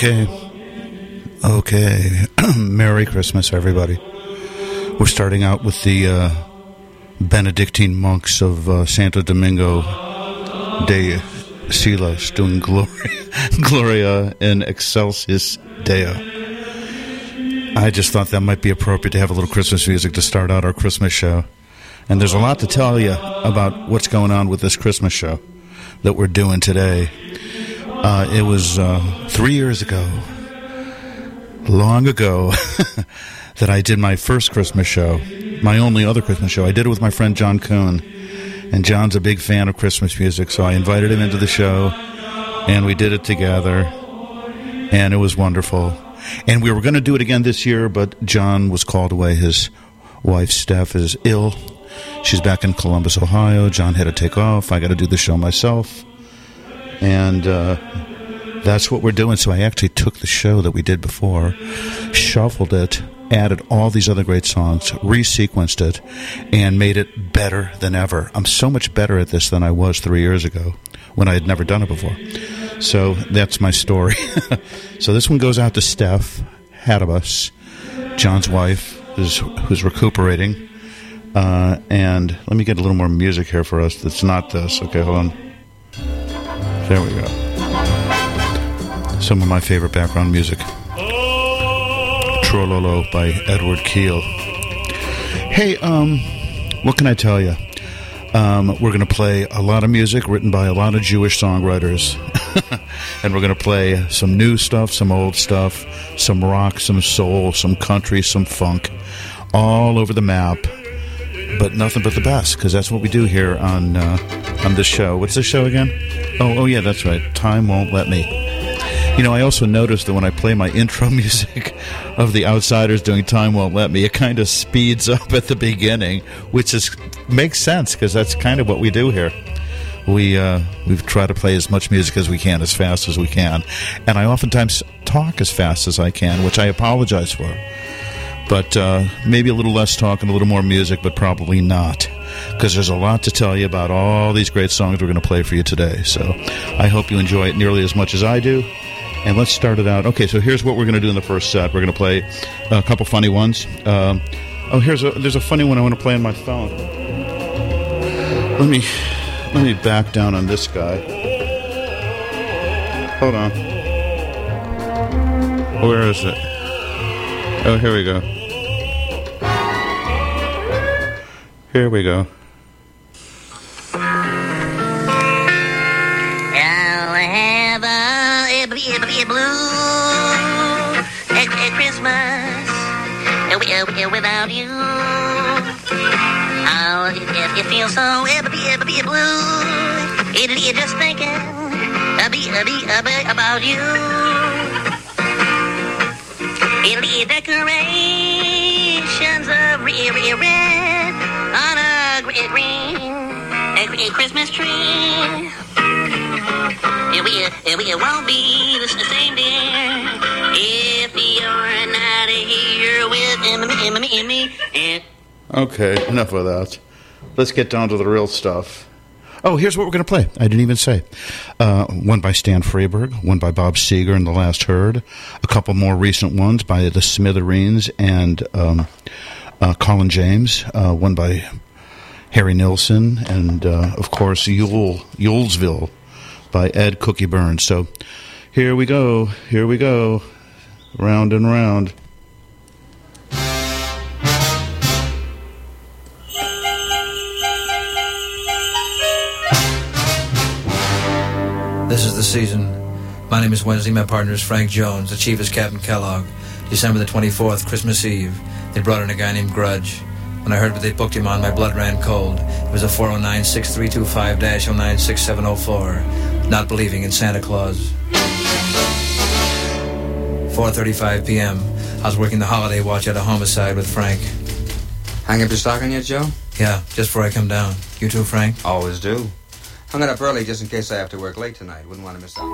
Okay. Merry Christmas, everybody. We're starting out with the Benedictine monks of Santo Domingo de Silos doing Gloria in Excelsis Deo. I just thought that might be appropriate to have a little Christmas music to start out our Christmas show. And there's a lot to tell you about what's going on with this Christmas show that we're doing today. It was 3 years ago, long ago, that I did my first Christmas show, my only other Christmas show. I did it with my friend John Kuhn, and John's a big fan of Christmas music, so I invited him into the show, and we did it together, and it was wonderful. And we were going to do it again this year, but John was called away. His wife, Steph, is ill. She's back in Columbus, Ohio. John had to take off. I got to do the show myself. And that's what we're doing. So I actually took the show that we did before, shuffled it, added all these other great songs, resequenced it, and made it better than ever. I'm so much better at this than I was 3 years ago when I had never done it before. So that's my story. So this one goes out to Steph Hadabus, John's wife, who's recuperating. And let me get a little more music here for us that's not this. Okay, hold on. There we go. Some of my favorite background music. Trololo by Edward Keel. Hey, what can I tell you? We're going to play a lot of music written by a lot of Jewish songwriters. And we're going to play some new stuff, some old stuff, some rock, some soul, some country, some funk, all over the map. But nothing but the best, because that's what we do here on this show. What's this show again? Oh, yeah, that's right. Time Won't Let Me. You know, I also noticed that when I play my intro music of The Outsiders doing Time Won't Let Me, it kind of speeds up at the beginning, which makes sense, because that's kind of what we do here. We've tried to play as much music as we can, as fast as we can. And I oftentimes talk as fast as I can, which I apologize for. But maybe a little less talk and a little more music, but probably not, because there's a lot to tell you about all these great songs we're going to play for you today. So I hope you enjoy it nearly as much as I do. And let's start it out. Okay, so here's what we're going to do in the first set. We're going to play a couple funny ones. There's a funny one I want to play on my phone. Let me back down on this guy. Hold on. Where is it? Oh, here we go. Here we go. I'll have a blue at Christmas without you. Oh, it feels so blue. It just thinking about you. Decorations of red on a green Christmas tree. It won't be the same, dear, if you're not here with me. Okay, enough of that. Let's get down to the real stuff. Oh, here's what we're going to play. I didn't even say. One by Stan Freberg, one by Bob Seger in The Last Herd, a couple more recent ones by the Smithereens and Colin James, one by Harry Nilsson, and, of course, Yulesville by Ed Cookie Burns. So here we go, round and round. This is the season. My name is Wednesday. My partner is Frank Jones. The chief is Captain Kellogg. December the 24th, Christmas Eve. They brought in a guy named Grudge. When I heard what they booked him on, my blood ran cold. It was a 409-6325-096704. Not believing in Santa Claus. 4:35 p.m. I was working the holiday watch at a homicide with Frank. Hang up your stocking yet, Joe? Yeah, just before I come down. You too, Frank? Always do. Hung it up early just in case I have to work late tonight. Wouldn't want to miss out.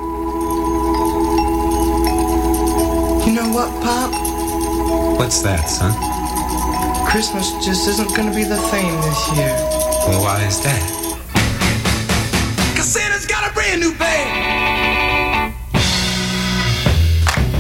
You know what, Pop? What's that, son? Christmas just isn't gonna be the same this year. Well, why is that? 'Cause Santa's got a brand new bag.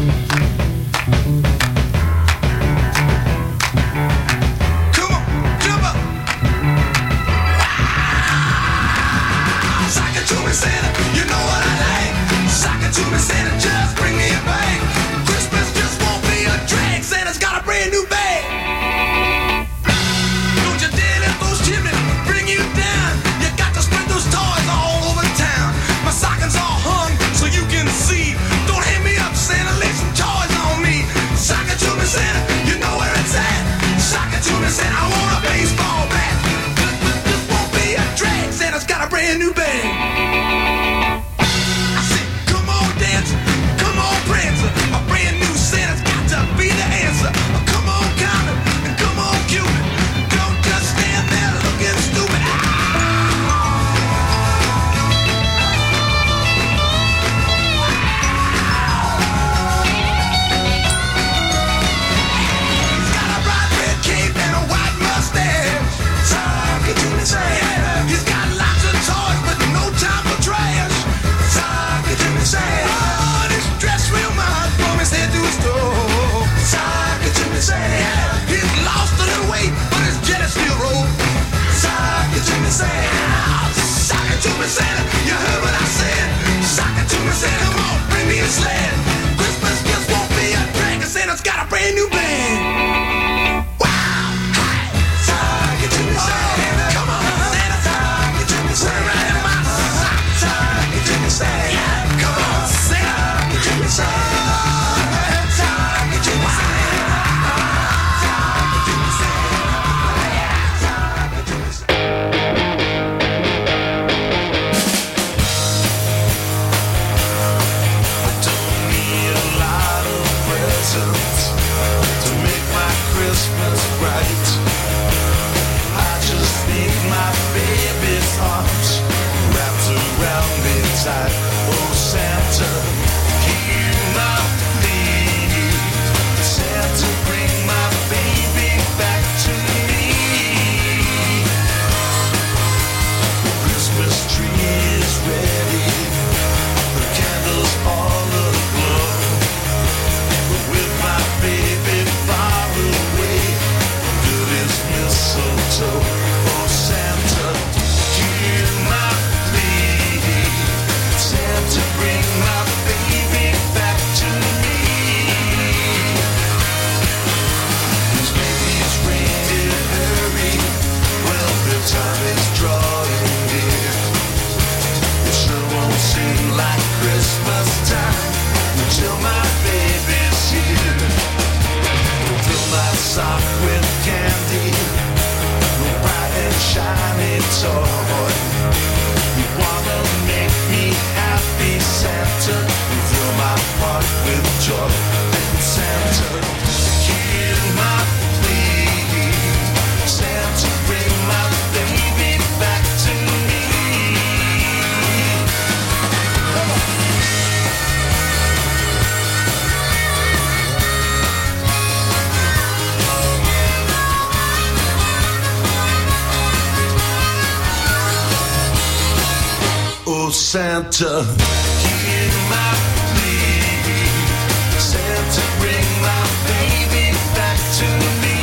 brand new band. I said, come on, dancer, come on, prancer. A brand new Santa's got to be the answer. Come on, Comet, and come on, Cupid. Don't just stand there looking stupid. He's got a bright red cape and a white mustache. Talk it to me, say. He's got lots of toys, but no time for trash. Talk it to me, say. Oh, this dress real much from his head to his toe. Talk it to me, say. He's lost a little weight, but his jet is still roll. Talk it to me, say. Sock it to me, Santa. You heard what I said. Sock it to me, Santa. Come on, bring me a sled. Christmas gifts won't be a drag, 'cause Santa's got a brand new band. Wow! Hey! Talk it to me, Santa. Come on, Santa. Talk it to me, Santa. Right in my sock. Talk it to me, Santa. Come on, Santa. Talk it to me, Santa. Talk it to me, Santa. Talk it to me, Santa. Talk it to me, Santa. I don't need a lot of presents to make my Christmas bright. I just need my baby's arms wrapped around me tight. Oh, Santa, hear my plea. Santa, bring my baby back to me. The Christmas tree is ready, the candles all aglow. But with my baby far away under this mistletoe, oh Santa, hear my plea. Santa, bring my baby back to me. These babies reindeer hurry, well their time is drawing near. It sure won't seem like Christmas time until my baby's here. Fill my sock with candy, a bright and shiny toy. You wanna make me happy, Santa, fill my heart with joy. And Santa, hear my plea. Santa, bring my baby back to me. Oh Santa, hear my plea. Santa, bring my baby back to me.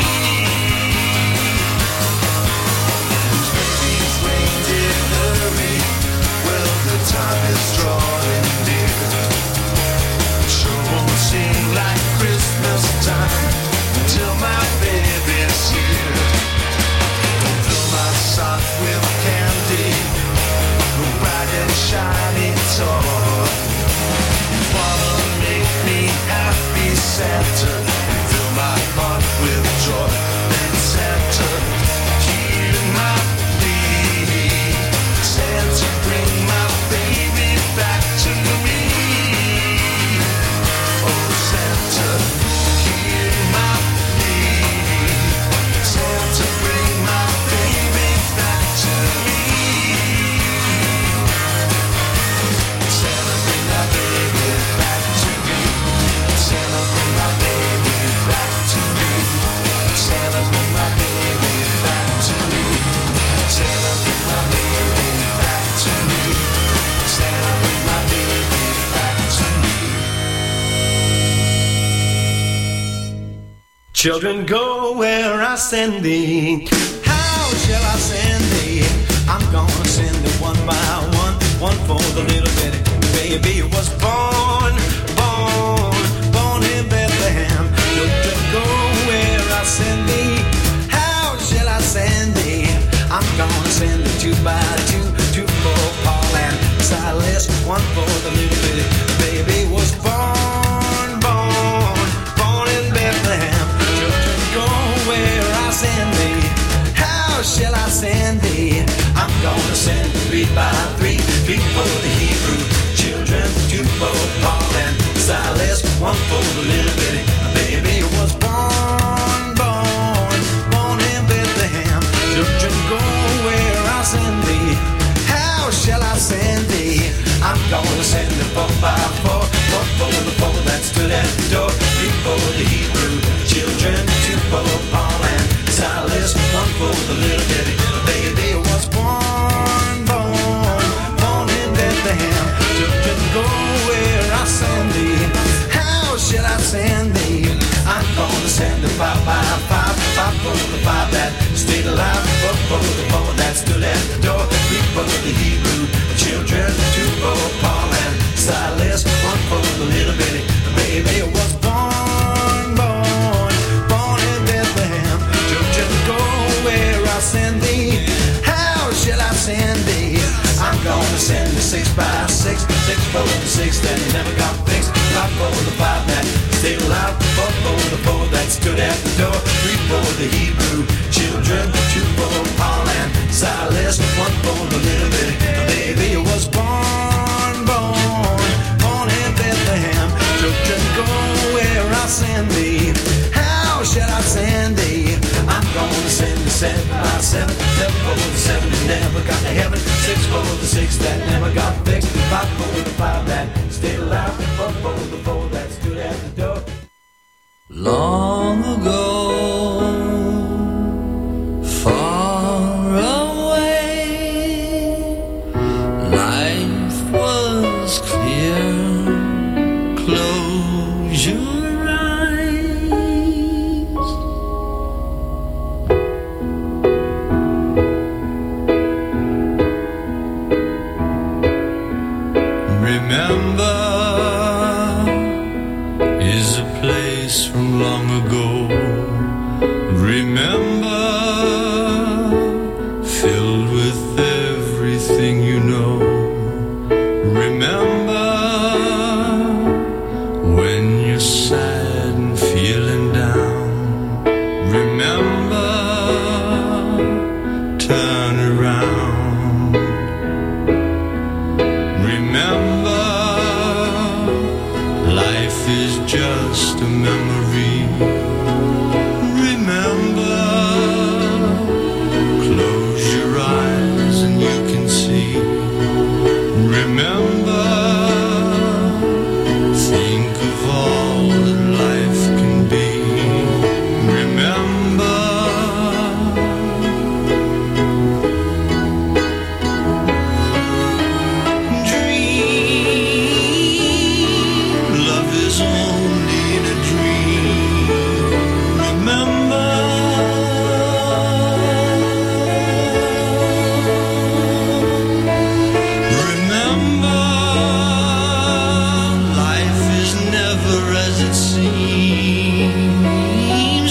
These babies reindeer hurry, well the time is drawing near. It sure won't seem like Christmas time until my baby's here. Fill my sock with candy, bright and shiny toy. You wanna make me happy, Santa, fill my heart with joy. And Santa, hear my plea. Santa, bring my baby back to me. Oh Santa, hear my plea. Santa, bring my baby back to me. Santa, bring my baby back to me. Santa, bring my baby back to me. Santa, bring my baby back to me. Santa, bring my baby back to me. Santa, bring my baby back to me. Children, go where I send thee. How shall I send thee? I'm gonna send thee one by one for the little bitty baby who was born in Bethlehem. Children, go where I send thee. How shall I send thee? I'm gonna send thee two by two for Paul and Silas. One for the little bitty baby was born in Bethlehem. Children, go where I send thee. How shall I send thee? I'm gonna send thee beat by one for the little bitty baby who was born in Bethlehem. Children, go where I send thee. How shall I send thee? I'm gonna send the 4x4, 4 for the 4 that stood at the door, 3 for the Hebrew children, 2 for Paul and Silas, 1 for the little bitty baby who was born in Bethlehem. Children, go where I send thee. How shall I send thee? I'm gonna send the 5x5, 5 for the 5 that stayed alive, 4 for the 4 that stood at the door, 3 for the Hebrew children, 2 for Paul and Silas, 1 for the little bitty baby who was born in Bethlehem. Children, go where I send thee. How shall I send thee? I'm gonna send the 6x6, 6 for the 6 that never got fixed, 5 for the 5 that stayed alive, 4 for the 4 that stood at the door, 3 for the Hebrew children, 2 for Paul and Silas, 1 for the little bitty baby who was born in Bethlehem. Children, go where I send thee. How shall I send thee? I'm gonna send the 7x7, 7 for the 7 that never got to heaven, 6 for the 6 that never got fixed, 5 for the 5 that stayed alive, 4 for the 4 that stood at the door. Long ago, far away, life was clear. Close your eyes. Remember is a place from long ago. Remember, filled with everything you know. Remember, when you're sad and feeling down. Remember, turn around. Remember, life is just a memory. Remember, close your eyes and you can see. Remember, think of all that life can be. Remember, dream. Love is only in a dream. Remember, remember, life is never as it seems.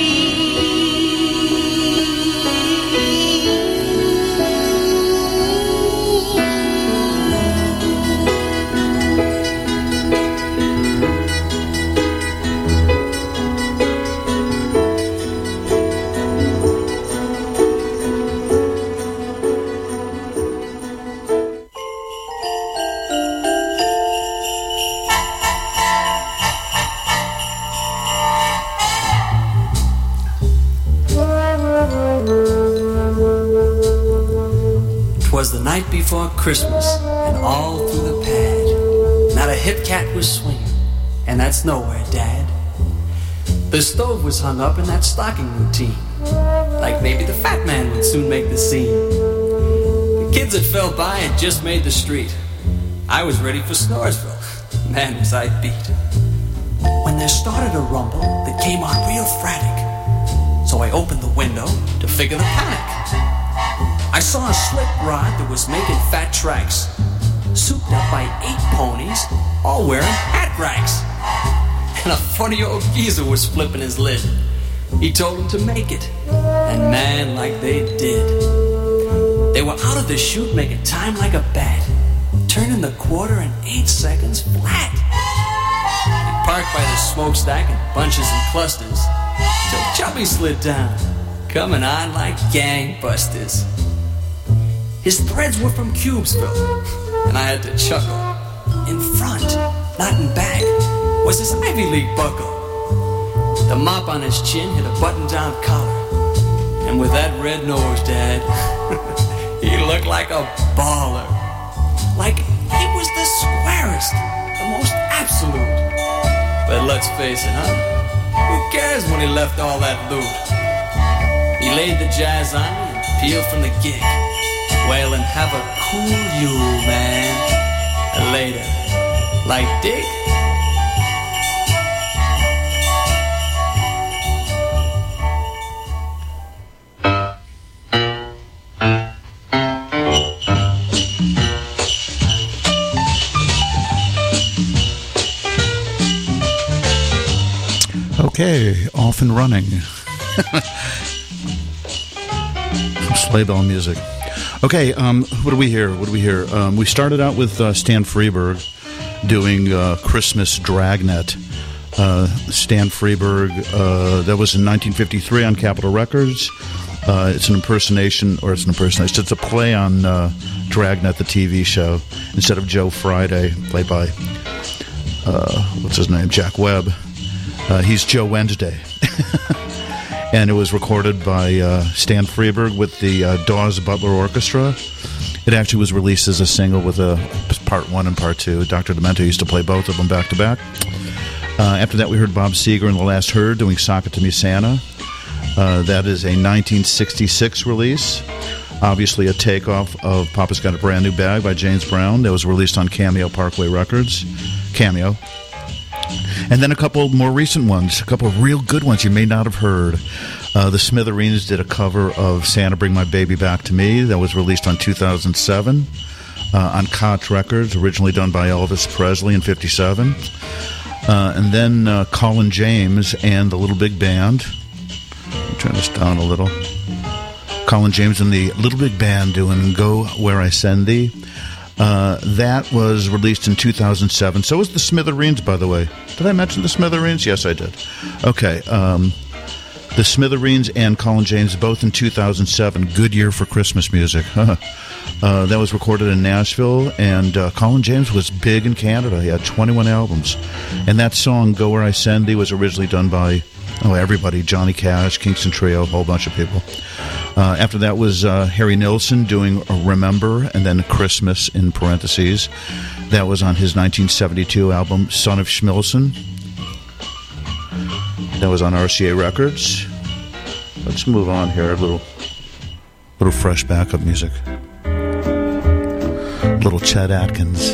Twas the night before Christmas, and all through the pad, not a hip cat was swinging, and that's nowhere, Dad. The stove was hung up in that stocking routine, like maybe the fat man would soon make the scene. The kids that fell by had just made the street. I was ready for Snoresville. Man, was I beat. When there started a rumble that came on real frantic, so I opened the window to figure the panic. I saw a slick rod that was making fat tracks, souped up by 8 ponies, all wearing hat racks. And a funny old geezer was flipping his lid. He told them to make it, and man, like they did. They were out of the chute making time like a bat, turning the quarter in 8 seconds flat. They parked by the smokestack in bunches and clusters, till Chubby slid down, coming on like gangbusters. His threads were from Cubesville, and I had to chuckle. In front, not in back, was his Ivy League buckle. The mop on his chin hit a button-down collar. And with that red nose, Dad, he looked like a baller. Like he was the squarest, the most absolute. But let's face it, huh? Who cares when he left all that loot? He laid the jazz on me and peeled from the gig. Well, and have a cool Yule, man. And later, like Dick. Okay, off and running. Some sleigh bell music. Okay, what do we hear? We started out with Stan Freberg doing Christmas Dragnet. Stan Freberg, that was in 1953 on Capitol Records. It's an impersonation. It's a play on Dragnet, the TV show. Instead of Joe Friday, played by, what's his name, Jack Webb. He's Joe Wednesday. And it was recorded by Stan Freberg with the Dawes Butler Orchestra. It actually was released as a single with a part 1 and part 2. Dr. Demento used to play both of them back to back. After that, we heard Bob Seger and The Last Herd doing Sock It to Me Santa. That is a 1966 release. Obviously a takeoff of Papa's Got a Brand New Bag by James Brown. That was released on Cameo Parkway Records. Cameo. And then a couple more recent ones, a couple of real good ones you may not have heard. The Smithereens did a cover of Santa Bring My Baby Back to Me. That was released on 2007 on Koch Records, originally done by Elvis Presley in 57. And then Colin James and the Little Big Band. Let me turn this down a little. Colin James and the Little Big Band doing Go Where I Send Thee. That was released in 2007. So was the Smithereens, by the way. Did I mention the Smithereens? Yes, I did. Okay. The Smithereens and Colin James, both in 2007. Good year for Christmas music. That was recorded in Nashville, and Colin James was big in Canada. He had 21 albums. And that song, Go Where I Send Thee, was originally done by everybody. Johnny Cash, Kingston Trio, a whole bunch of people. After that was Harry Nilsson doing Remember, and then Christmas in parentheses. That was on his 1972 album, Son of Schmilson. That was on RCA Records. Let's move on here. A little fresh backup music. Little Chet Atkins.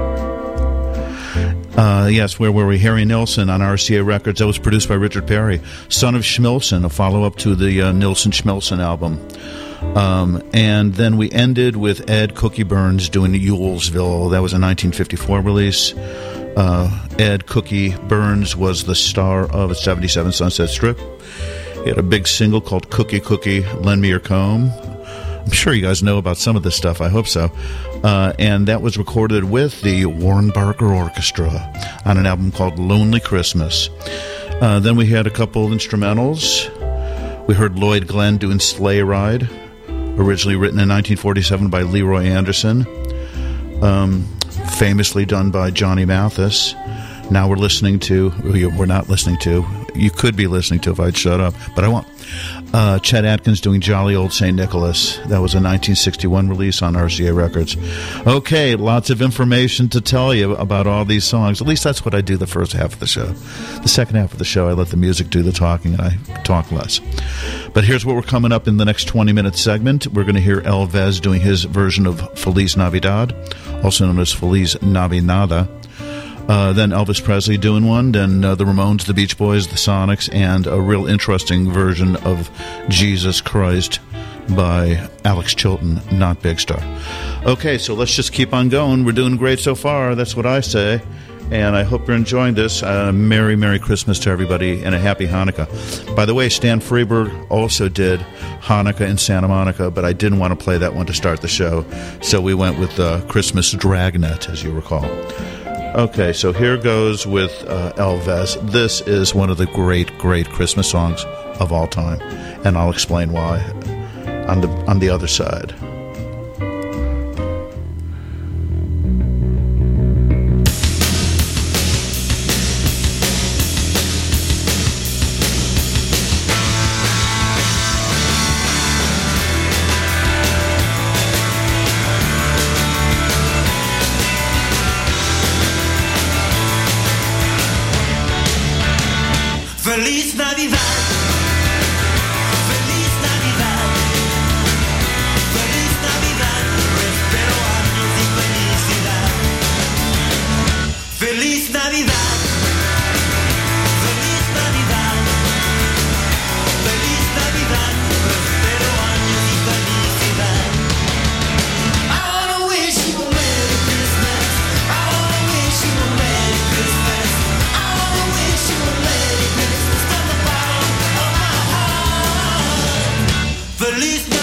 Yes, where were we? Harry Nilsson on RCA Records. That was produced by Richard Perry. Son of Schmilson, a follow-up to the Nilsson-Schmilson album. And then we ended with Ed Cookie Burns doing Yulesville. That was a 1954 release. Ed Cookie Burns was the star of a 77 Sunset Strip. He had a big single called Cookie Cookie, Lend Me Your Comb. I'm sure you guys know about some of this stuff. I hope so. And that was recorded with the Warren Barker Orchestra on an album called Lonely Christmas. Then we had a couple of instrumentals. We heard Lloyd Glenn doing Sleigh Ride, originally written in 1947 by Leroy Anderson, famously done by Johnny Mathis. Now we're listening to, we're not listening to, you could be listening to if I'd shut up, but I won't. Chet Atkins doing Jolly Old St. Nicholas. That was a 1961 release on RCA Records. Okay, lots of information to tell you about all these songs. At least that's what I do the first half of the show. The second half of the show, I let the music do the talking and I talk less. But here's what we're coming up in the next 20-minute segment. We're going to hear El Vez doing his version of Feliz Navidad, also known as Feliz Navinada. Then Elvis Presley doing one, then the Ramones, the Beach Boys, the Sonics, and a real interesting version of Jesus Christ by Alex Chilton, not Big Star. Okay, so let's just keep on going. We're doing great so far, that's what I say, and I hope you're enjoying this. Merry, Merry Christmas to everybody, and a Happy Hanukkah. By the way, Stan Freberg also did Hanukkah in Santa Monica, but I didn't want to play that one to start the show, so we went with Christmas Dragnet, as you recall. Okay, so here goes with El Vez. This is one of the great, great Christmas songs of all time, and I'll explain why on the other side.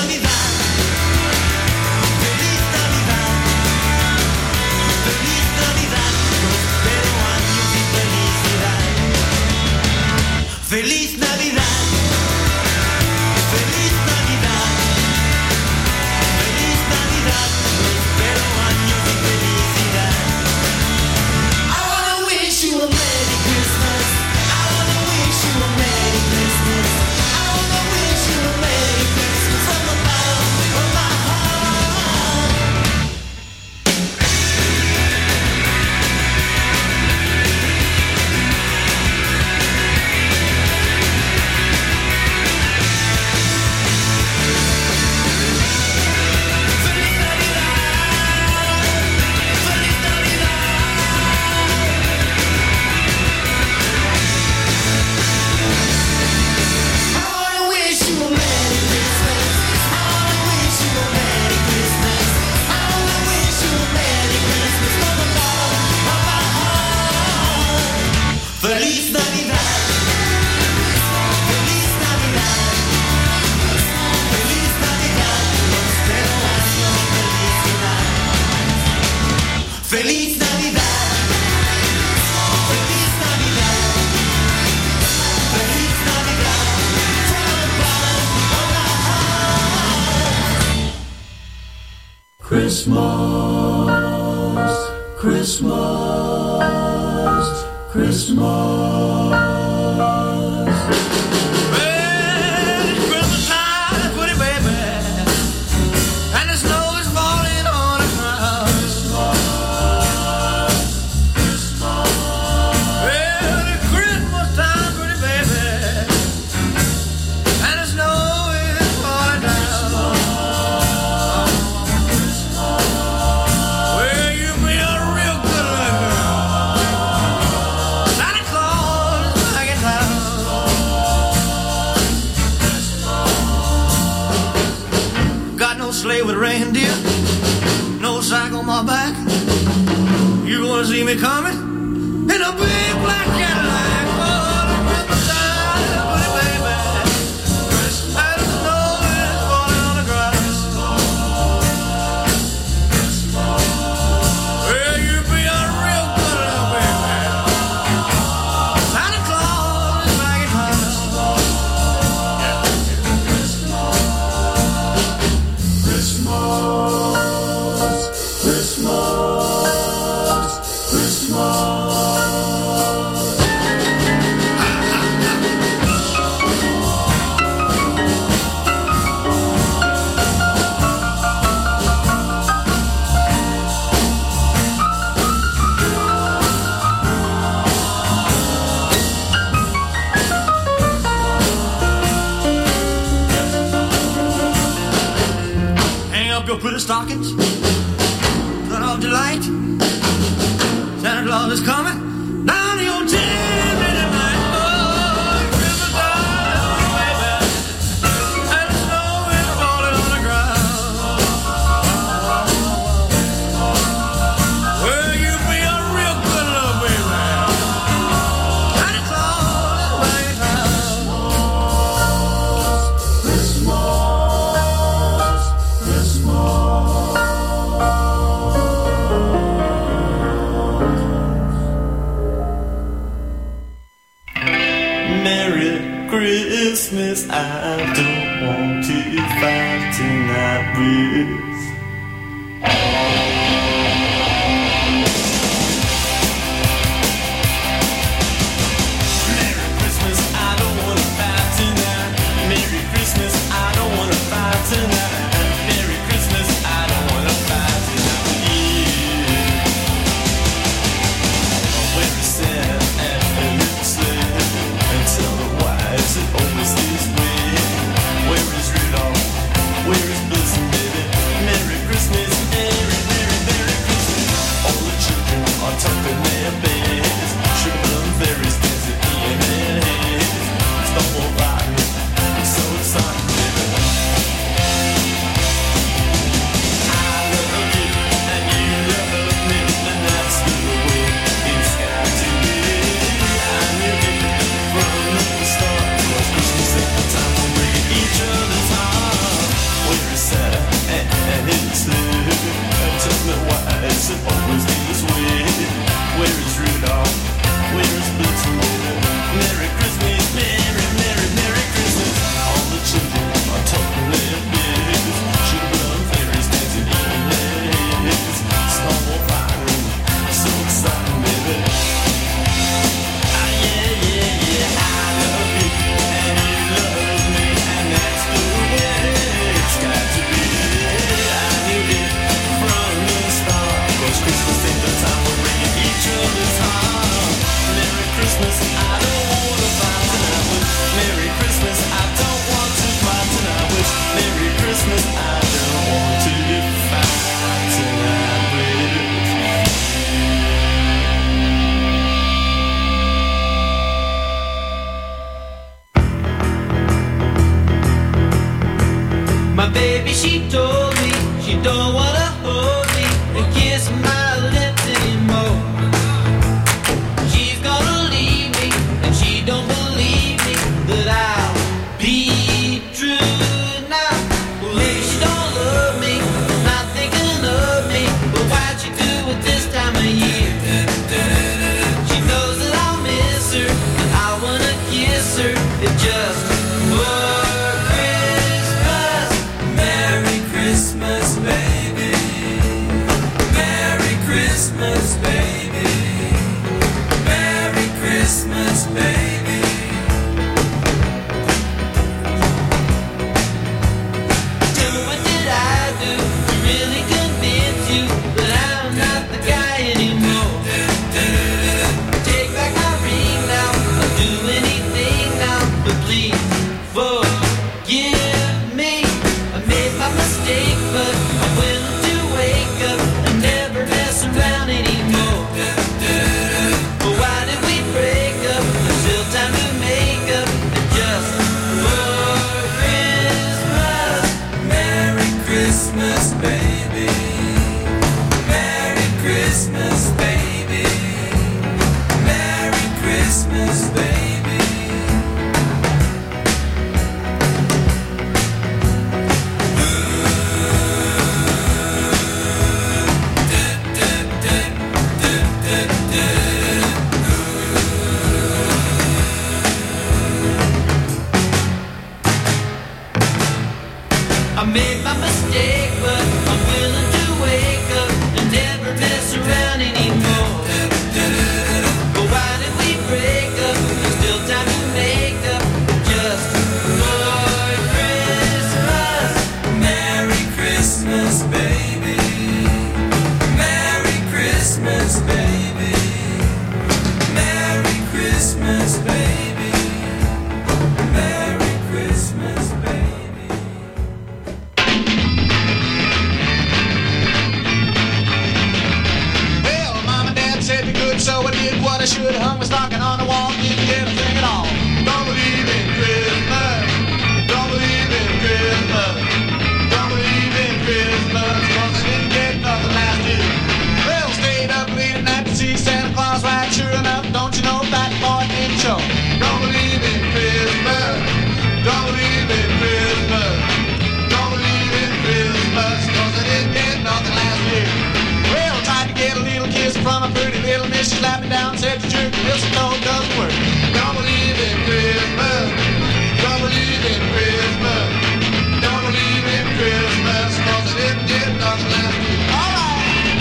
Navidad. Feliz Navidad. Feliz Navidad. Prospero años y felicidad. Feliz Navidad. Feliz Navidad. Feliz Navidad. Prospero años y felicidad. I wanna wish you a Merry Christmas. I wanna wish you a Merry Christmas. I wanna wish you a Merry Christmas from the bottom of my heart. Feliz Navidad. Feliz Navidad. I wanna wish you a Merry Christmas. I wanna wish you a Merry Christmas. I wanna wish you a Merry Christmas from the bottom of my heart. Feliz Navidad. Feliz Navidad. Feliz Navidad. Prospero año y felicidad. Feliz Navidad. Feliz Navidad. Feliz Navidad. From the bottom of my heart. Christmas, Christmas, Christmas. Well, it's Christmas time, pretty baby, and the snow is falling on the ground. Well, it's Christmas time, pretty baby, and the snow is falling down. Well, you be a real good little girl. Santa Claus is back in town. Got no sleigh with reindeer, no sack on my back. You gonna see me coming in a big black Cadillac. Oh, the Christmas time, pretty baby, and the snow is falling on the grass. Well, you be a real good little baby. Santa Claus is back in town. Hang up your pretty stockings, turn off the light. Santa Claus is coming down to your chimney tonight. Oh, Christmas time, baby, and the snow is falling on the ground. Well, you be a real good little baby. Santa Claus is back in town. Merry Christmas, I don't want to fight tonight with. Merry Christmas, I don't want to fight tonight. Merry Christmas, I don't want to fight tonight. Merry Christmas, I don't want to fight tonight with you. When you said after the sled and tell me why is it always this way? Where is Rudolph? Where is Blitzen, baby? Merry My baby, she told me she don't wanna hold me and kiss my lips anymore. She's gonna leave me and she don't believe me that I'll be true now. Well, maybe she don't love me, not thinking of me, but why'd she do it this time of year? She knows that I'll miss her, and I wanna kiss her. It just Christmas, baby. Merry Christmas, baby. Merry Christmas, baby. Tell me, what did I do to really convince you that I'm not the guy anymore? Take back my ring now, I'll do anything now, but please forgive me. I made my mistake, but I'm willing to wake up and never mess around anymore. But why did we break up? There's still time to make up. And just for Christmas, Merry Christmas, baby. Merry Christmas, baby. Merry Christmas, baby. I made my mistake, but I'm willing to wake up and never mess around anymore. But why did we break up? There's still time to make up. Just for Christmas, Merry Christmas, baby. Merry Christmas, baby. Merry Christmas, baby. Merry Christmas, baby. So I did what I should, hung my stocking on the wall, didn't get a thing at all. Don't believe in Christmas, don't believe in Christmas, don't believe in Christmas, cause I didn't get nothing last year. Well, stayed up late at night to see Santa Claus ride, sure enough, don't you know that boy didn't show. Don't believe in Christmas, don't believe in Christmas, don't believe in Christmas, cause I didn't get nothing last year. Well, I tried to get a little kiss from a pretty little miss. She slapped me down, said the jerk, mistletoe doesn't work. Don't believe in Christmas, don't believe in Christmas, don't believe in Christmas, cause I didn't get nothing last year. All right.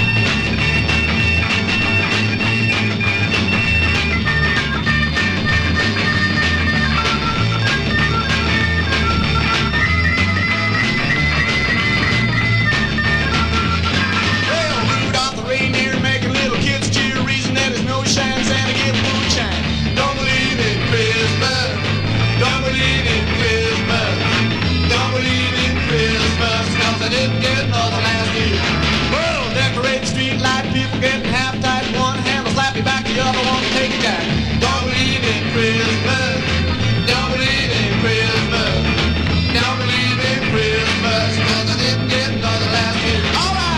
Shine, Santa give moonshine. Don't believe in Christmas. Don't believe in Christmas. Don't believe in Christmas, cause I didn't get nothing last year. Well, decorate the street light, people getting half tight. One hand will slap you back, the other one will take you down. Don't believe in Christmas. Don't believe in Christmas. Don't believe in Christmas, cause I didn't get nothing last year. All right.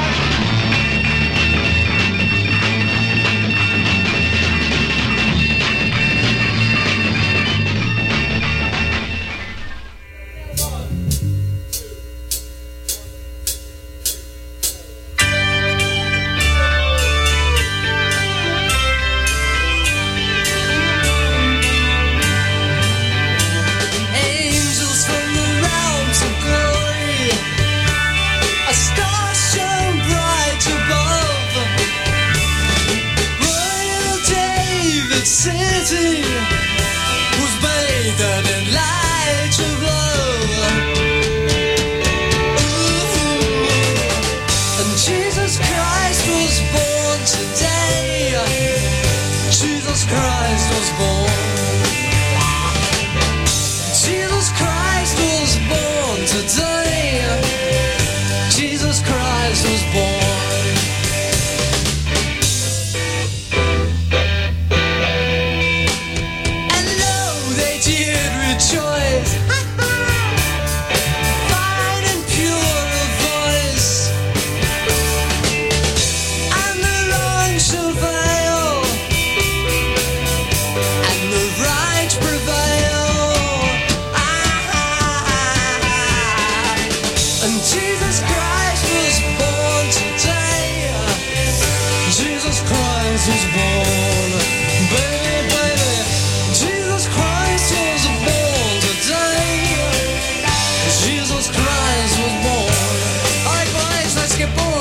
Jesus Christ was born today. Jesus Christ was born. Baby, baby, Jesus Christ was born today. Jesus Christ was born. All right, boys, let's get born.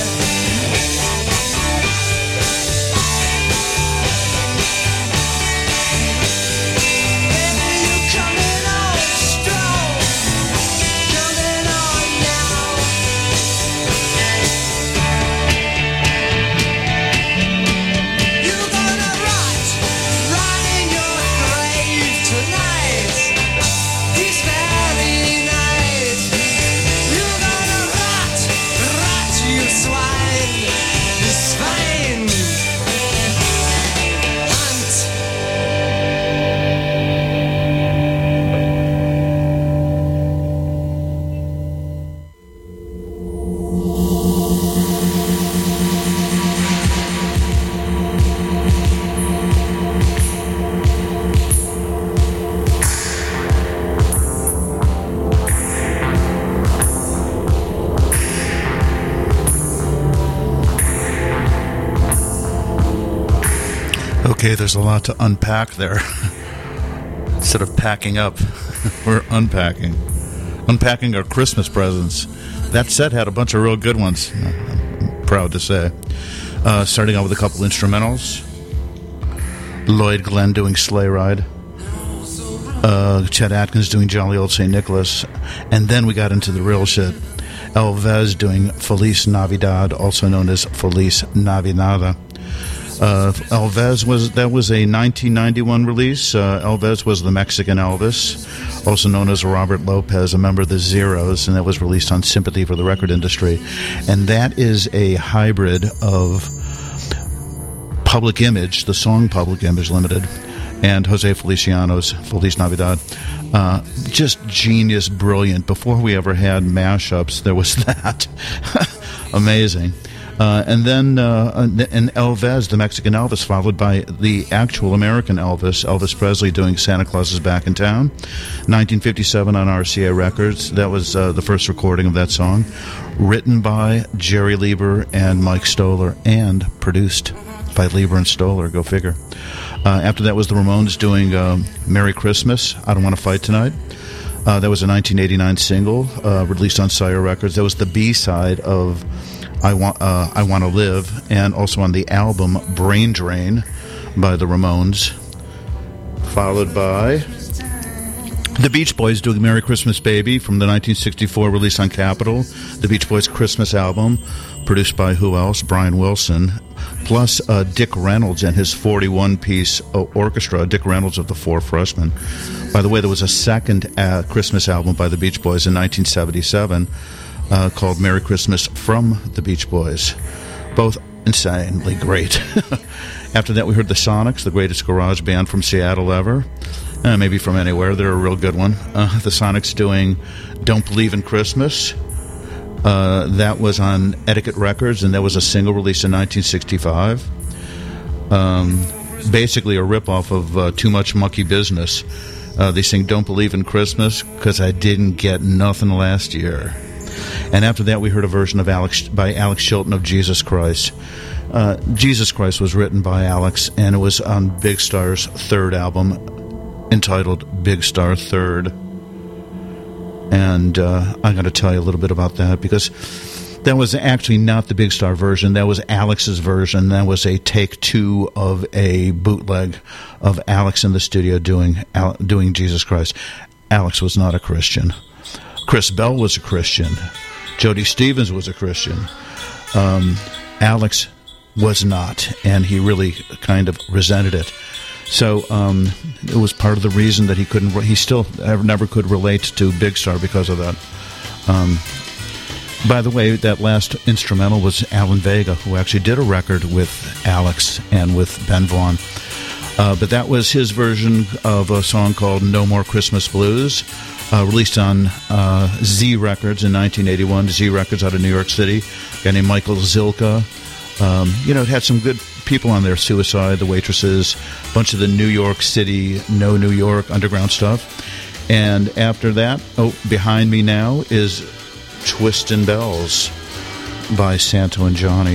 Okay, there's a lot to unpack there. Instead of packing up, we're unpacking. Unpacking our Christmas presents. That set had a bunch of real good ones, I'm proud to say. Starting out with a couple instrumentals. Lloyd Glenn doing Sleigh Ride. Chet Atkins doing Jolly Old St. Nicholas. And then we got into the real shit. Elvis doing Feliz Navidad, also known as Feliz Navidad. Elvis was a 1991 release. Elvis was the Mexican Elvis, also known as Robert Lopez, a member of the Zeros, and that was released on Sympathy for the Record Industry. And that is a hybrid of Public Image, the song Public Image Limited, and Jose Feliciano's Feliz Navidad. Just genius, brilliant. Before we ever had mashups, there was that. Amazing. And then in Elvis, the Mexican Elvis, followed by the actual American Elvis, Elvis Presley doing Santa Claus is Back in Town, 1957 on RCA Records. That was the first recording of that song, written by Jerry Lieber and Mike Stoller, and produced by Lieber and Stoller, go figure. After that was the Ramones doing Merry Christmas, I Don't Want to Fight Tonight. That was a 1989 single released on Sire Records. That was the B-side of I Want to Live, and also on the album Brain Drain by the Ramones, followed by the Beach Boys doing Merry Christmas Baby from the 1964 release on Capitol, the Beach Boys Christmas album, produced by who else? Brian Wilson, plus Dick Reynolds and his 41-piece orchestra, Dick Reynolds of the Four Freshmen. By the way, there was a second Christmas album by the Beach Boys in 1977, called Merry Christmas from the Beach Boys. Both insanely great. After that, we heard the Sonics, the greatest garage band from Seattle ever. Maybe from anywhere. They're a real good one. The Sonics doing Don't Believe in Christmas. That was on Etiquette Records, and that was a single release in 1965. Basically a ripoff of Too Much Monkey Business. They sing Don't Believe in Christmas because I didn't get nothing last year. And after that, we heard a version of by Alex Chilton of Jesus Christ. Jesus Christ was written by Alex, and it was on Big Star's third album, entitled Big Star Third. And I'm going to tell you a little bit about that, because that was actually not the Big Star version. That was Alex's version. That was a take two of a bootleg of Alex in the studio doing Jesus Christ. Alex was not a Christian. Chris Bell was a Christian. Jody Stevens was a Christian. Alex was not, and he really kind of resented it. So it was part of the reason that he still never could relate to Big Star because of that. By the way, that last instrumental was Alan Vega, who actually did a record with Alex and with Ben Vaughn. But that was his version of a song called No More Christmas Blues, released on Z Records in 1981. Z Records out of New York City. A guy named Michael Zilka. It had some good people on there. Suicide, The Waitresses, a bunch of the New York City, No New York underground stuff. And after that, behind me now is Twistin' Bells by Santo and Johnny,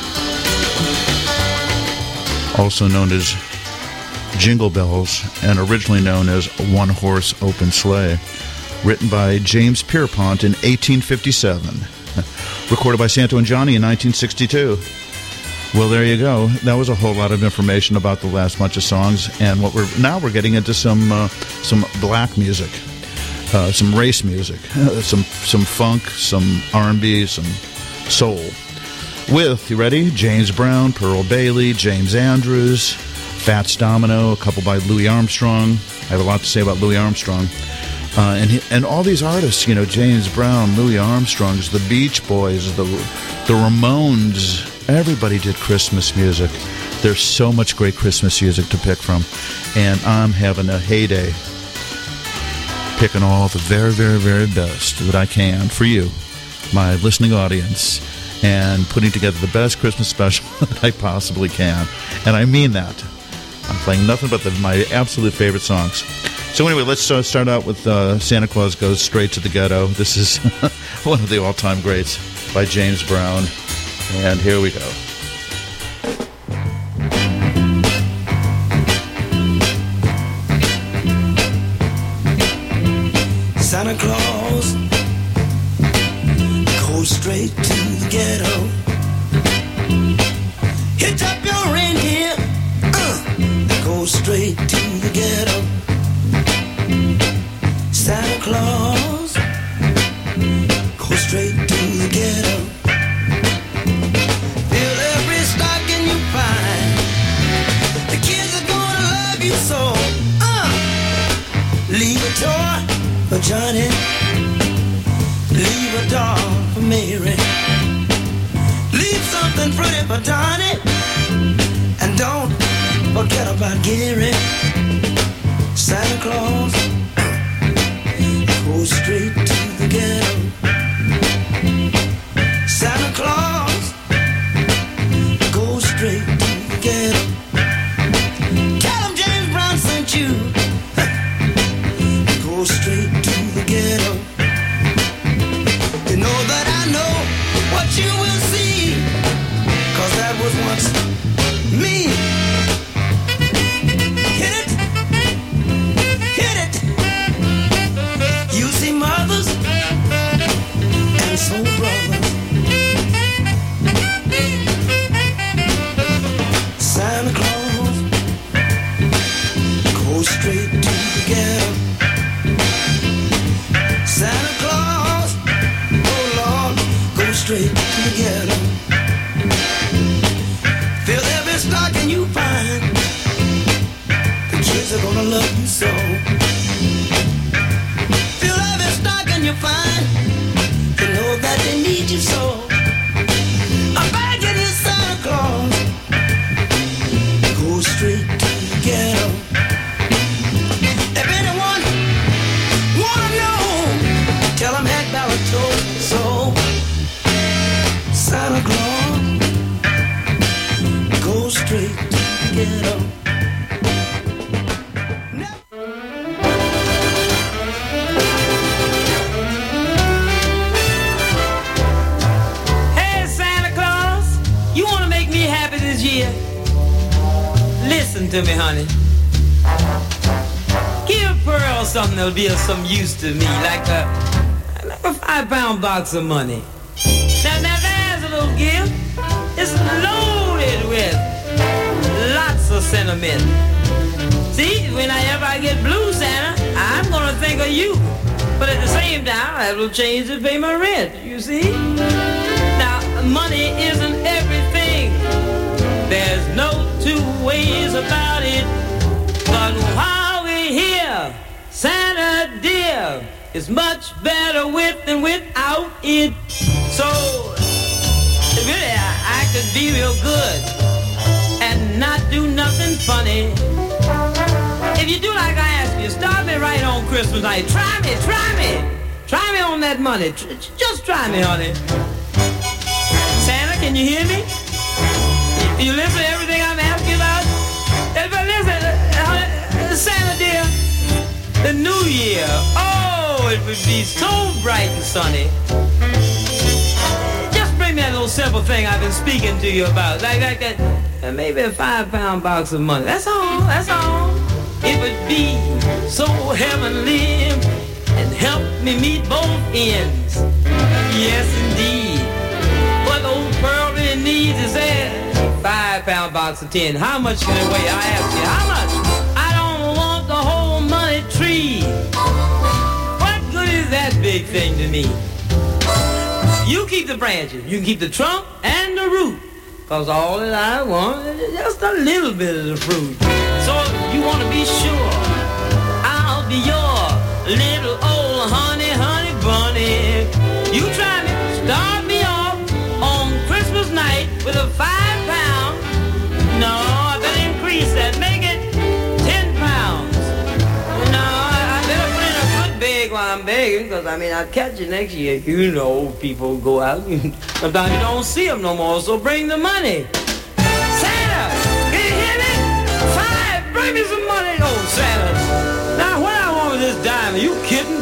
also known as Jingle Bells and originally known as One Horse Open Sleigh, written by James Pierpont in 1857, recorded by Santo and Johnny in 1962. Well, there you go. That was a whole lot of information about the last bunch of songs, and we're getting into some black music, some race music, some funk, some R&B, some soul. With, you ready? James Brown, Pearl Bailey, James Andrews, Fats Domino, a couple by Louis Armstrong. I have a lot to say about Louis Armstrong. And all these artists, James Brown, Louis Armstrong, the Beach Boys, the Ramones, everybody did Christmas music. There's so much great Christmas music to pick from. And I'm having a heyday picking all the very, very, very best that I can for you, my listening audience, and putting together the best Christmas special that I possibly can. And I mean that. I'm playing nothing but my absolute favorite songs. So anyway, let's start out with Santa Claus Goes Straight to the Ghetto. This is one of the all-time greats by James Brown. And here we go. Santa Claus goes straight to the ghetto. Hitch up your reindeer, go straight to the ghetto. Santa Claus go straight to the ghetto. Fill every stocking you find. The kids are gonna love you so. Leave a toy for Johnny, leave a doll for Mary, leave something pretty for Donnie, and don't forget about Gary. Santa Claus goes straight to the ghetto. Santa Claus goes straight to the ghetto. Tell him James Brown sent you. Go straight to the ghetto. You know that I know what you will see, 'cause that was once me. Hit it, hit it. You see mothers and soul brothers. Santa Claus goes straight to the ghetto. Santa Claus, oh Lord, go straight to the ghetto. Fill every stocking you find. The kids are gonna love you so. Fill every stocking you find. You know that they need you so. I'm begging you, Santa Claus, go straight to the ghetto. If anyone wanna know, tell him Hank Ballard told me so. Santa Claus goes straight to the ghetto. Hey Santa Claus, you want to make me happy this year? Listen to me, honey. Give Pearl something that'll be of some use to me, like a 5-pound box of money. Now there's a little gift. It's loaded with lots of sentiment. See, whenever I get blue, Santa, I'm gonna think of you. But at the same time, I will change to pay my rent, you see? Now, money isn't everything. There's no two ways about it. But while we're here, Santa dear, it's much better with than without it. So, really, I could be real good and not do nothing funny. If you do like I ask you, start me right on Christmas night. Try me. Try me on that money. Just try me, honey. Santa, can you hear me? You listen to everything I'm asking about? But listen, Santa dear, the new year, oh, it would be so bright and sunny. Just bring me that little simple thing I've been speaking to you about. Like that, maybe a 5-pound box of money. That's all, that's all. It would be so heavenly and help me meet both ends. Yes, indeed. What old Pearl really needs is that 5-pound box of tin. How much can it weigh? I ask you, how much? I don't want the whole money tree. What good is that big thing to me? You keep the branches. You can keep the trunk and the root. Cause all that I want is just a little bit of the fruit. So if you want to be sure, I'll be your little old honey, honey bunny. You try me, start me off on Christmas night with a 5-pound. No, I better increase that, make it 10 pounds. No, I better put in a good bag while I'm begging, because I mean I'll catch you next year. You know, people go out. Sometimes you don't see them no more, so bring the money. Santa, can you hear me? 5, bring me some money. Oh, Santa. Now, what I want with this dime? Are you kidding?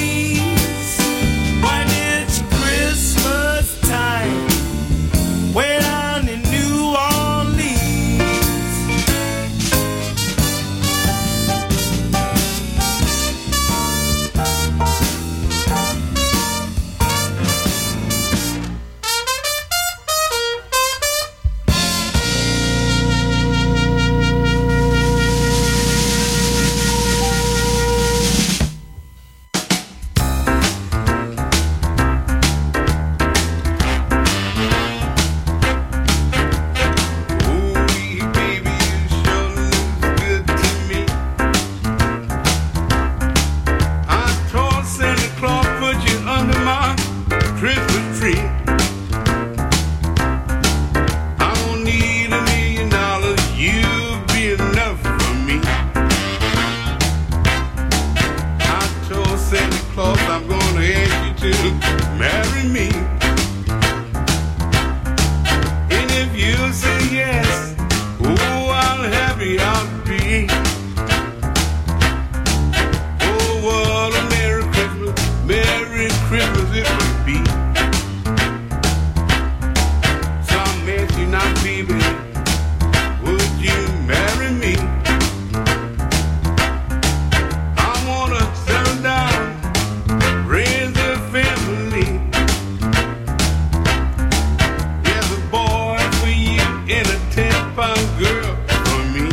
When happy I'll be. Oh, what a Merry Christmas it would be. Some makes you not baby, would you marry me? I wanna settle down, raise a family. There's a boy for you and a 10-pound girl for me.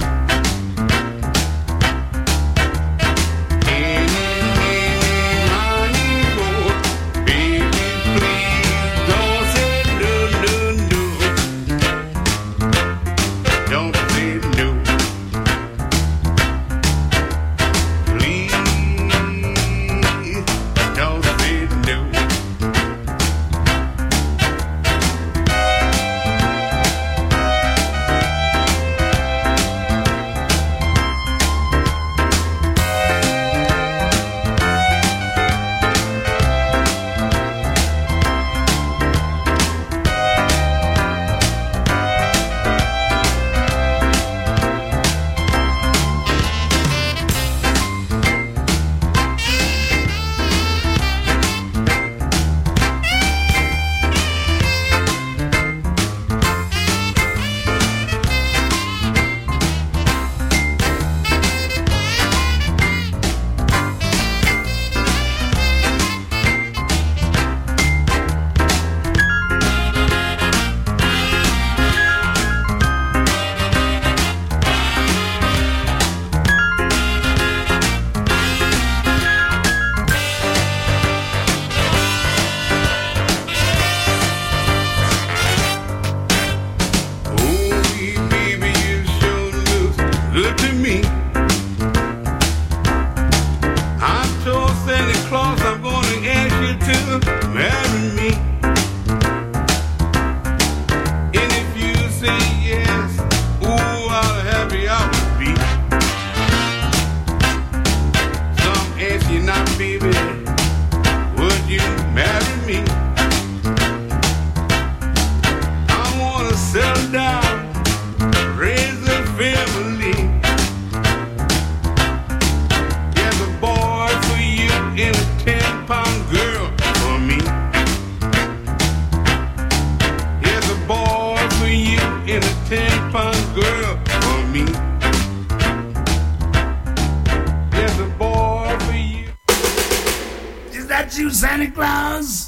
Santa Claus?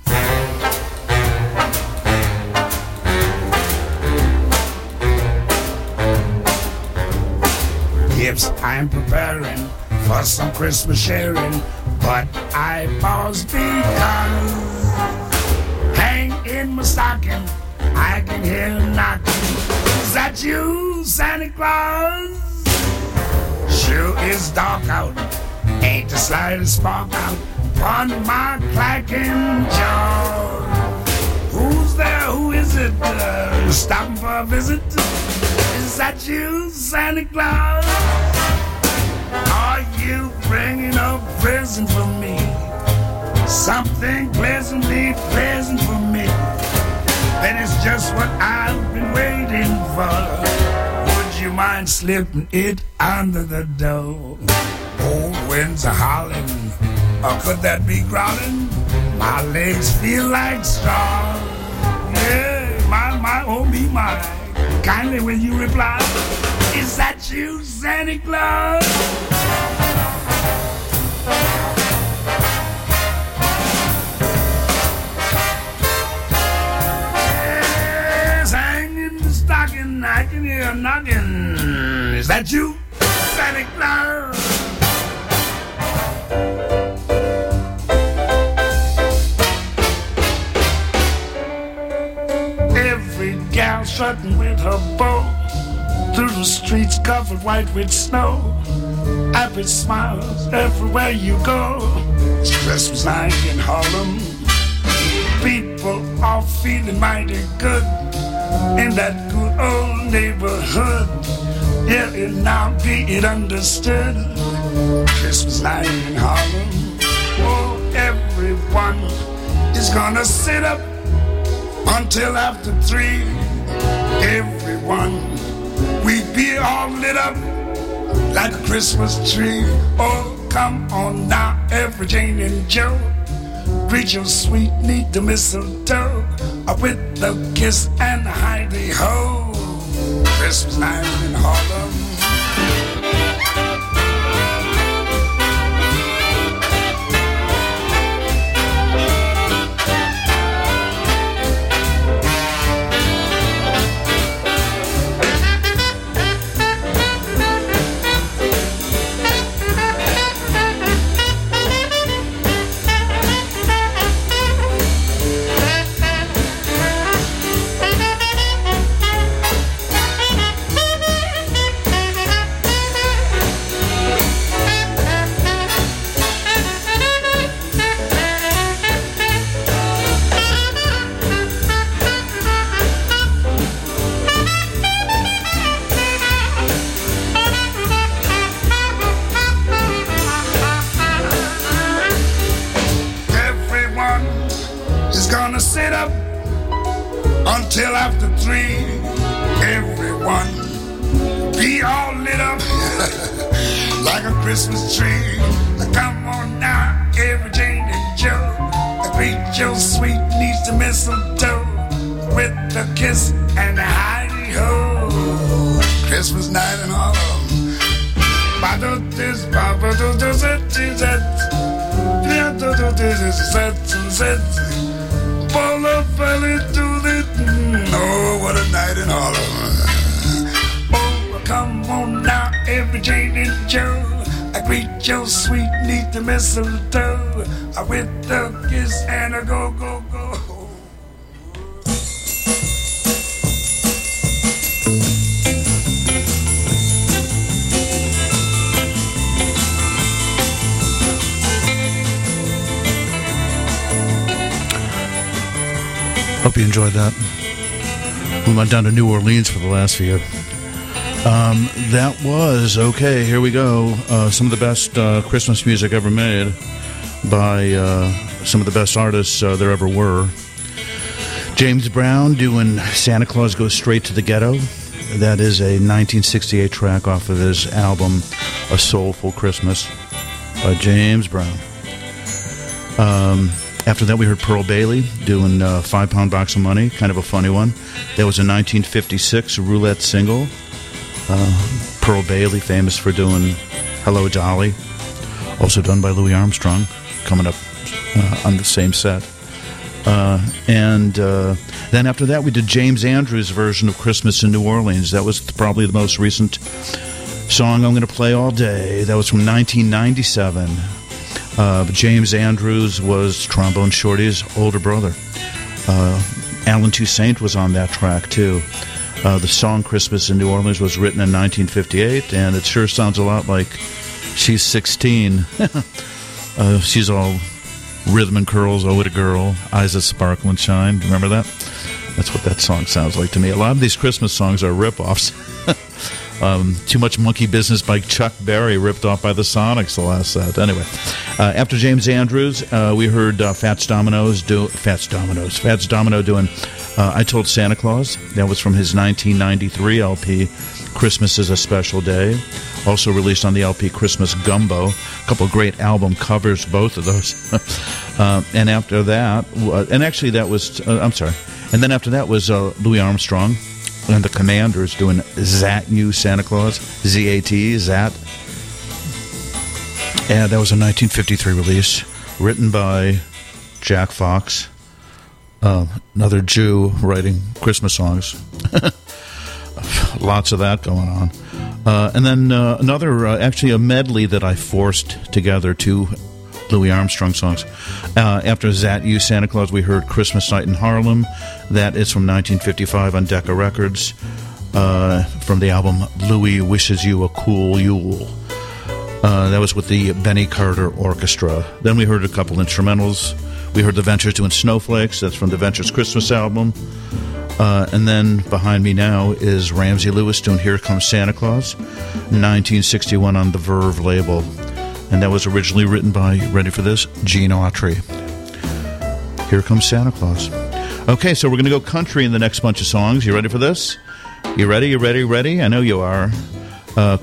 Gifts I'm preparing for some Christmas sharing, but I pause because hang in my stocking, I can hear knocking. Is that you, Santa Claus? Sure is dark out, ain't the slightest spark out on my clacking jaw. Who's there? Who is it? Stopping for a visit? Is that you, Santa Claus? Are you bringing a present for me? Something pleasantly pleasant for me. That is just what I've been waiting for. Would you mind slipping it under the door? Old winds are howling, or could that be growling? My legs feel like straw. Yeah, my, oh me, my. Kindly will you reply, is that you, Santa Claus? Yes, hanging the stocking, I can hear a knocking. Is that you, Santa Claus? Gal strutting with her bow through the streets covered white with snow. Happy smiles everywhere you go. It's Christmas night in Harlem. People are feeling mighty good in that good old neighborhood. Yeah, and now be it understood. Christmas night in Harlem. Oh, everyone is gonna sit up until after 3. Everyone, we be all lit up like a Christmas tree. Oh, come on now, every Jane and Joe. Greet your sweet, neat the mistletoe with the kiss and the hidey-ho. Christmas night in Harlem. Until after 3, everyone be all lit up like a Christmas tree. Come on now, every Jane and Joe, greet your sweet niece to mistletoe with the kiss and the hidey-ho. Christmas night in Harlem. Oh, what a night in Harlem. Oh, come on now, every Jane and Joe. I greet your sweet niece to mistletoe with the kiss and a go, go, go. Hope you enjoyed that. We went down to New Orleans for the last few. That was, okay, here we go. Some of the best Christmas music ever made by some of the best artists there ever were. James Brown doing Santa Claus Goes Straight to the Ghetto. That is a 1968 track off of his album A Soulful Christmas by James Brown. After that, we heard Pearl Bailey doing 5 Pound Box of Money, kind of a funny one. That was a 1956 roulette single. Pearl Bailey, famous for doing Hello Dolly, also done by Louis Armstrong, coming up on the same set. And then after that, we did James Andrews' version of Christmas in New Orleans. That was probably the most recent song I'm going to play all day. That was from 1997. James Andrews was Trombone Shorty's older brother. Alan Toussaint was on that track, too. The song Christmas in New Orleans was written in 1958, and it sure sounds a lot like She's 16. She's all rhythm and curls, oh, what a girl, eyes that sparkle and shine. Remember that? That's what that song sounds like to me. A lot of these Christmas songs are rip-offs. Too Much Monkey Business by Chuck Berry, ripped off by the Sonics, the last set. Anyway, after James Andrews, we heard Fats Domino doing I Told Santa Claus. That was from his 1993 LP, Christmas is a Special Day. Also released on the LP Christmas Gumbo. A couple of great album covers, both of those. And after that, and actually that was, I'm sorry. And then after that was Louis Armstrong and the Commanders doing Zat You Santa Claus, Z-A-T, Zat. And that was a 1953 release, written by Jack Fox, another Jew writing Christmas songs. Lots of that going on. And then another, actually a medley that I forced together, two Louis Armstrong songs. After Zat You Santa Claus, we heard Christmas Night in Harlem. That is from 1955 on Decca Records, from the album Louis Wishes You a Cool Yule. That was with the Benny Carter Orchestra. Then we heard a couple instrumentals. We heard the Ventures doing Snowflakes. That's from the Ventures Christmas album. And then behind me now is Ramsey Lewis doing Here Comes Santa Claus, 1961 on the Verve label. And that was originally written by, ready for this, Gene Autry. Here Comes Santa Claus. Okay, so we're going to go country in the next bunch of songs. You ready for this? You ready? You ready? Ready? I know you are.